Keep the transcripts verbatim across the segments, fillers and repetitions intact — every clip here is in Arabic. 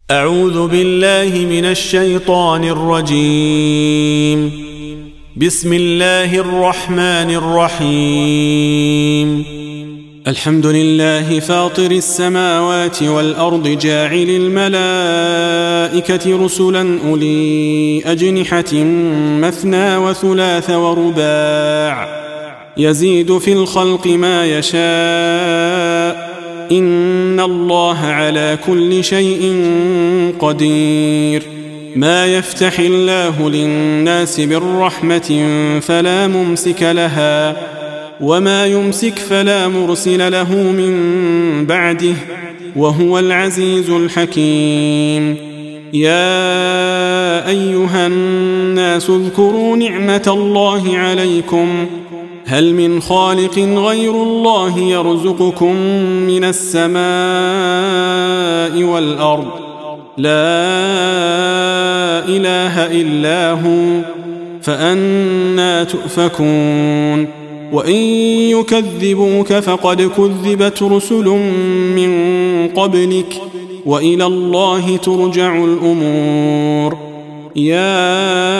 أعوذ بالله من الشيطان الرجيم. بسم الله الرحمن الرحيم. الحمد لله فاطر السماوات والأرض جاعل الملائكة رسلا أولي أجنحة مثنى وثلاث ورباع يزيد في الخلق ما يشاء إن الله على كل شيء قدير. ما يفتح الله للناس من رحمة فلا ممسك لها وما يمسك فلا مرسل له من بعده وهو العزيز الحكيم. يا أيها الناس اذكروا نعمة الله عليكم هل من خالق غير الله يرزقكم من السماء والأرض لا إله إلا هو فأنى تؤفكون. وإن يكذبوك فقد كذبت رسل من قبلك وإلى الله ترجع الأمور. يا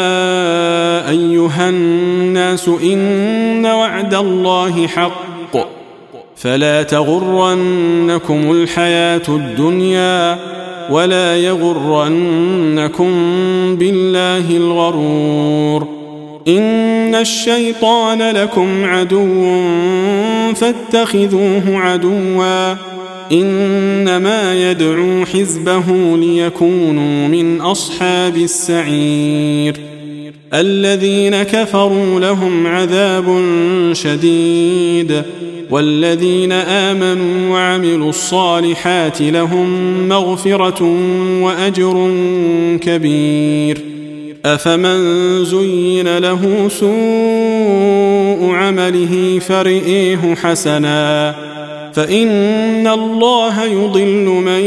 أيها الناس إن وعد الله حق فلا تغرنكم الحياة الدنيا ولا يغرنكم بالله الغرور. إن الشيطان لكم عدو فاتخذوه عدوا إنما يدعو حزبه ليكونوا من أصحاب السعير. الذين كفروا لهم عذاب شديد والذين آمنوا وعملوا الصالحات لهم مغفرة وأجر كبير. أفمن زين له سوء عمله فرئيه حسنا فإن الله يضل من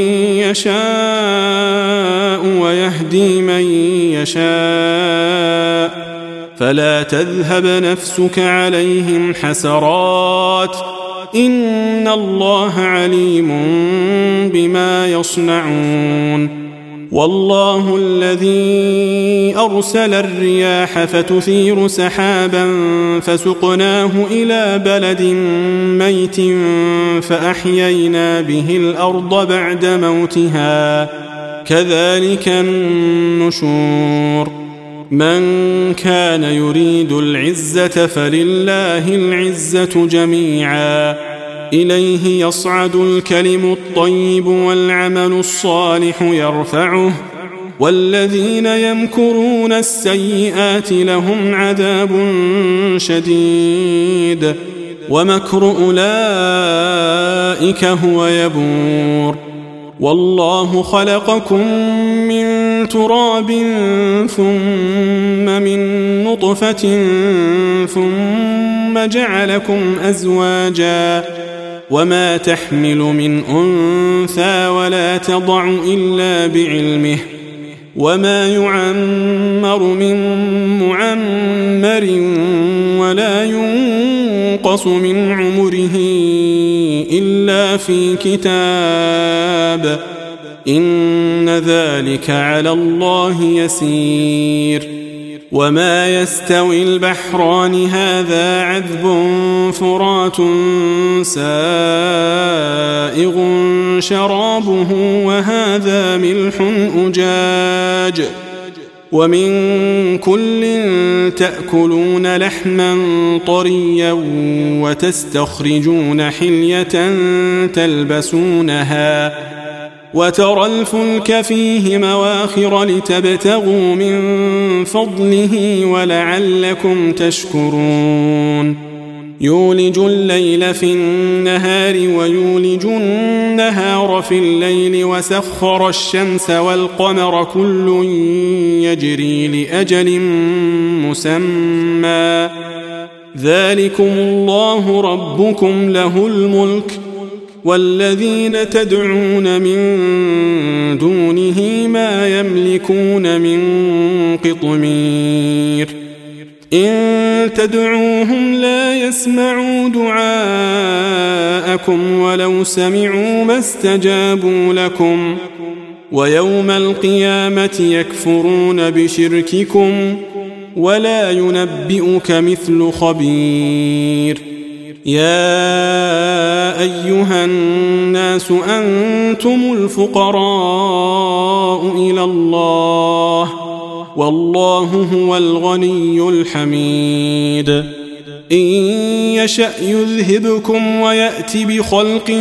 يشاء ويهدي من يشاء فلا تذهب نفسك عليهم حسرات إن الله عليم بما يصنعون. والله الذي أرسل الرياح فتثير سحابا فسقناه إلى بلد ميت فأحيينا به الأرض بعد موتها كذلك النشور. من كان يريد العزة فلله العزة جميعا إليه يصعد الكلم الطيب والعمل الصالح يرفعه والذين يمكرون السيئات لهم عذاب شديد ومكر أولئك هو يبور. والله خلقكم من تراب ثم من نطفة ثم جعلكم أزواجا وما تحمل من أنثى ولا تضع إلا بعلمه وما يعمر من معمر ولا ينقص من عمره إلا في كتاب إن ذلك على الله يسير. وما يستوي البحران هذا عذب فرات سائغ شرابه وهذا ملح أجاج ومن كل تأكلون لحما طريا وتستخرجون حلية تلبسونها وترى الفلك فيه مواخر لتبتغوا من فضله ولعلكم تشكرون. يولج الليل في النهار ويولج النهار في الليل وسخر الشمس والقمر كل يجري لأجل مسمى ذلكم الله ربكم له الملك والذين تدعون من دونه ما يملكون من قطمير. إن تدعوهم لا يسمعوا دعاءكم ولو سمعوا ما استجابوا لكم ويوم القيامة يكفرون بشرككم ولا ينبئك مثل خبير. يا أيها الناس أنتم الفقراء إلى الله والله هو الغني الحميد. إن يشأ يذهبكم ويأت بخلق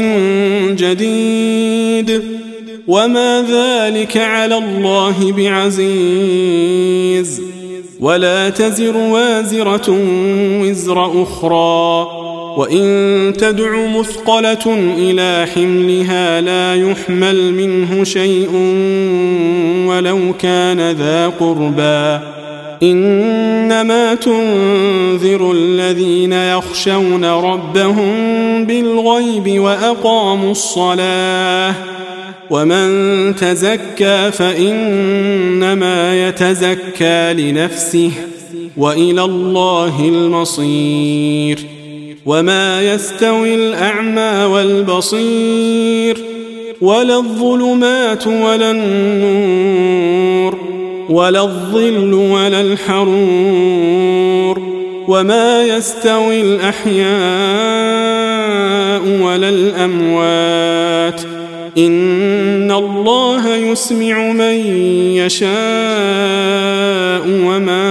جديد وما ذلك على الله بعزيز. ولا تزر وازرة وزر أخرى وإن تدع مثقلة إلى حملها لا يحمل منه شيء ولو كان ذا قربى. إنما تنذر الذين يخشون ربهم بالغيب وأقاموا الصلاة ومن تزكى فإنما يتزكى لنفسه وإلى الله المصير. وما يستوي الأعمى والبصير ولا الظلمات ولا النور ولا الظل ولا الحرور وما يستوي الأحياء ولا الأموات. إن الله يسمع من يشاء وما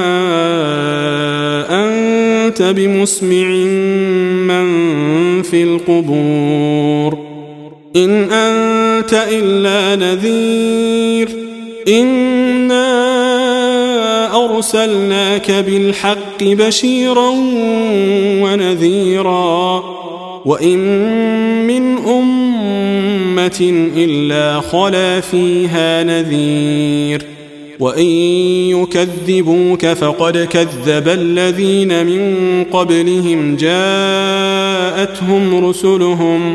أنت بمسمع من في القبور. إن أنت إلا نذير. إنا أرسلناك بالحق بشيرا ونذيرا وإن من أمة إلا خلا فيها نذير. وإن يكذبوك فقد كذب الذين من قبلهم جاءتهم رسلهم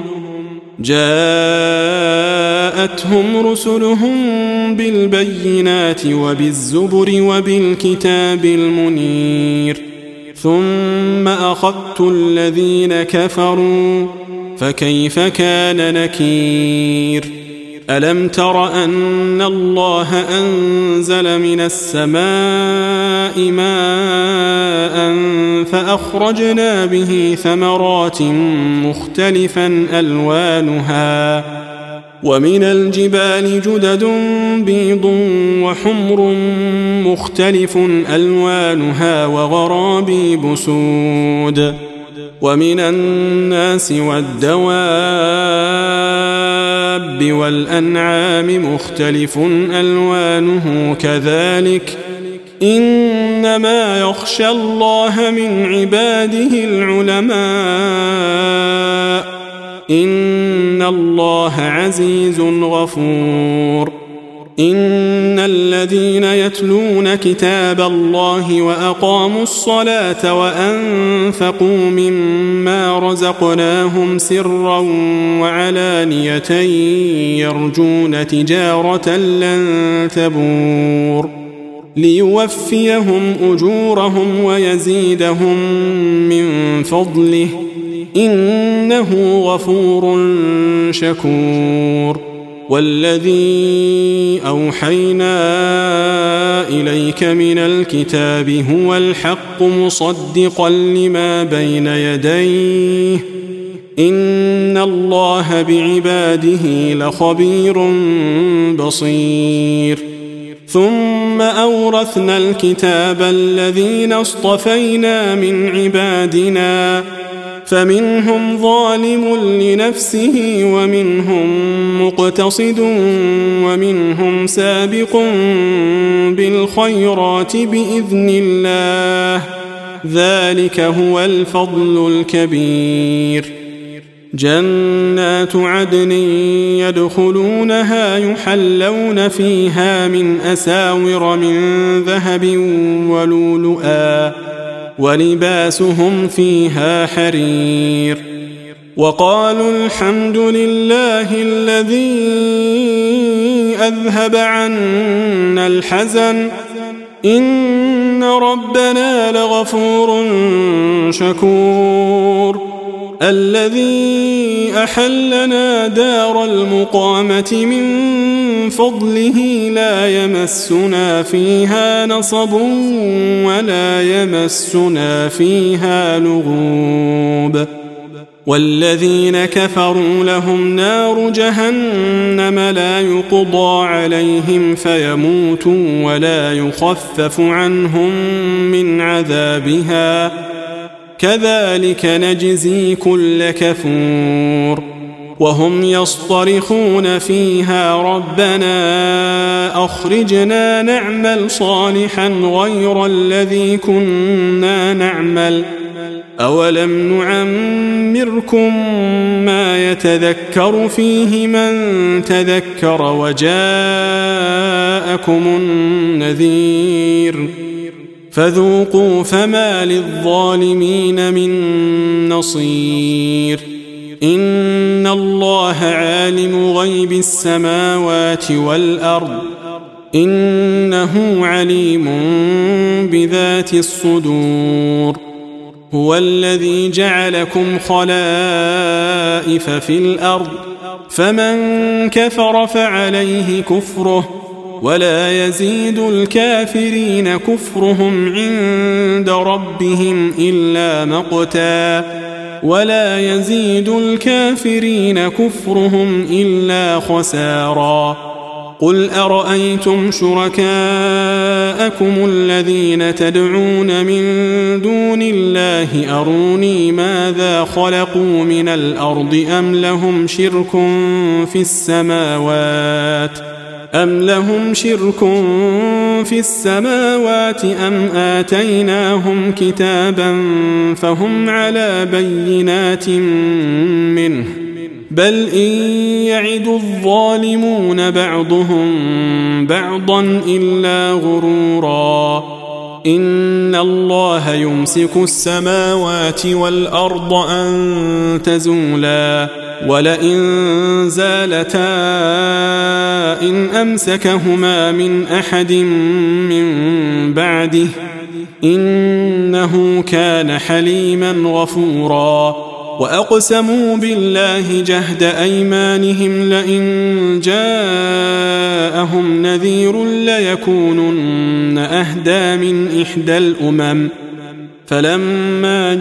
جاءتهم رسلهم بالبينات وبالزبر وبالكتاب المنير ثم أخذت الذين كفروا فكيف كان نكير. ألم تر أن الله أنزل من السماء ماء فأخرجنا به ثمرات مختلفا ألوانها ومن الجبال جدد بيض وحمر مختلف ألوانها وغرابيب سود ومن الناس والدواب والأنعام مختلف ألوانه كذلك إنما يخشى الله من عباده العلماء إن الله عزيز غفور. إن الذين يتلون كتاب الله وأقاموا الصلاة وأنفقوا مما رزقناهم سرا وعلانية يرجون تجارة لن تبور ليوفيهم أجورهم ويزيدهم من فضله إنه غفور شكور. والذي أوحينا إليك من الكتاب هو الحق مصدقا لما بين يديه إن الله بعباده لخبير بصير. ثم أورثنا الكتاب الذين اصطفينا من عبادنا فمنهم ظالم لنفسه ومنهم مقتصد ومنهم سابق بالخيرات بإذن الله ذلك هو الفضل الكبير. جنات عدن يدخلونها يحلون فيها من أساور من ذهب ولؤلؤا ولباسهم فيها حرير. وقالوا الحمد لله الذي أذهب عنا الحزن إن ربنا لغفور شكور. الذي أحلنا دار المقامة من فضله لا يمسنا فيها نصب ولا يمسنا فيها لغوب والذين كفروا لهم نار جهنم لا يقضى عليهم فيموتوا ولا يخفف عنهم من عذابها كذلك نجزي كل كفور وهم يصطرخون فيها ربنا أخرجنا نعمل صالحا غير الذي كنا نعمل أولم نعمركم ما يتذكر فيه من تذكر وجاءكم النذير فذوقوا فما للظالمين من نصير إن الله عالم غيب السماوات والأرض إنه عليم بذات الصدور هو الذي جعلكم خلائف في الأرض فمن كفر فعليه كفره ولا يزيد الكافرين كفرهم عند ربهم إلا مقتا ولا يزيد الكافرين كفرهم إلا خسارا قل أرأيتم شركاءكم الذين تدعون من دون الله أروني ماذا خلقوا من الأرض أم لهم شرك في السماوات أم لهم شرك في السماوات أم آتيناهم كتابا فهم على بينات منه بل إن يعد الظالمون بعضهم بعضا إلا غرورا إن الله يمسك السماوات والأرض أن تزولا ولئن زالتا إن أمسكهما من أحد من بعده إنه كان حليما غفورا وأقسموا بالله جهد أيمانهم لئن جاءهم نذير ليكونن أهدى من إحدى الأمم فلما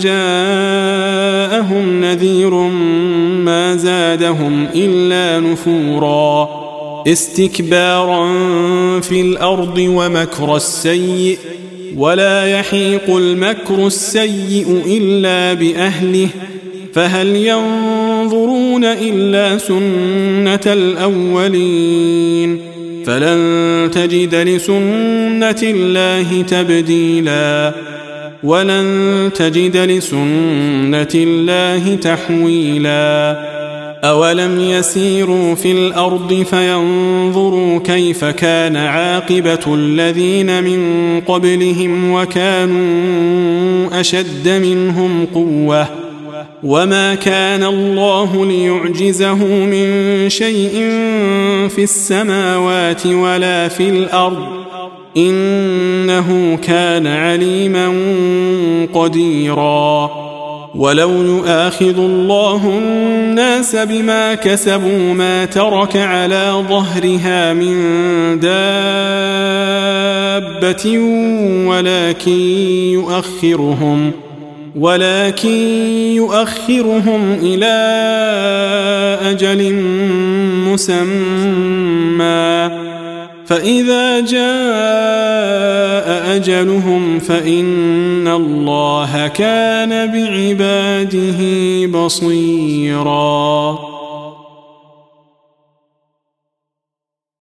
جاءهم نذير ما زادهم إلا نفورا استكبارا في الأرض ومكر السيء ولا يحيق المكر السيء إلا بأهله فهل ينظرون إلا سنة الأولين فلن تجد لسنة الله تبديلا ولن تجد لسنة الله تحويلا أولم يسيروا في الأرض فينظروا كيف كان عاقبة الذين من قبلهم وكانوا أشد منهم قوة وما كان الله ليعجزه من شيء في السماوات ولا في الأرض إنه كان عليما قديرا ولو يؤاخذ الله الناس بما كسبوا ما ترك على ظهرها من دابة ولكن يؤخرهم ولكن يؤخرهم إلى أجل مسمى فإذا جاء أجلهم فإن الله كان بعباده بصيراً